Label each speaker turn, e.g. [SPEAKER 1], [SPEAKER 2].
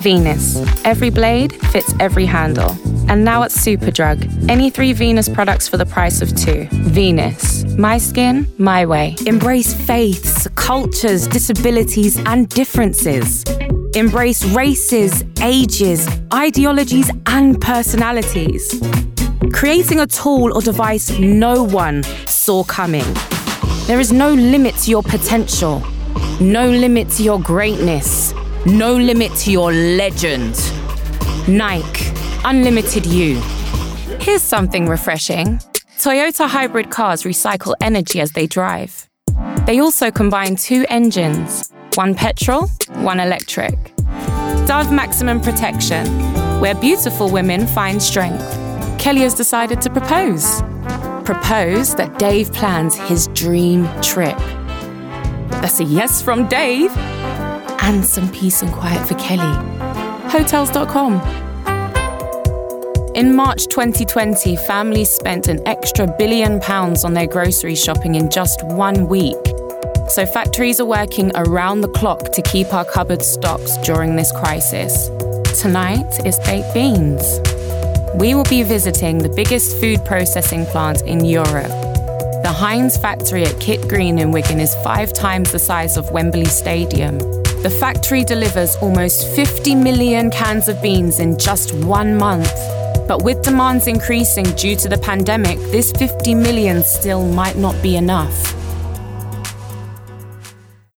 [SPEAKER 1] Venus. Every blade fits every handle. And now at Superdrug, any 3 Venus products for the price of 2. Venus. My skin, my way. Embrace faiths, cultures, disabilities, and differences. Embrace races, ages, ideologies, and personalities. Creating a tool or device no one saw coming. There is no limit to your potential. No limit to your greatness. No limit to your legend. Nike, unlimited you. Here's something refreshing. Toyota hybrid cars recycle energy as they drive. They also combine 2 engines, one petrol, one electric. Dove Maximum Protection, where beautiful women find strength. Kelly has decided to propose. Propose that Dave plans his dream trip. That's a yes from Dave. And some peace and quiet for Kelly. Hotels.com. In March 2020, families spent an extra £1 billion on their grocery shopping in just 1 week. So factories are working around the clock to keep our cupboards stocked during this crisis. Tonight is baked beans. We will be visiting the biggest food processing plant in Europe. The Heinz factory at Kit Green in Wigan is 5 times the size of Wembley Stadium. The factory delivers almost 50 million cans of beans in just 1 month. But with demands increasing due to the pandemic, this 50 million still might not be enough.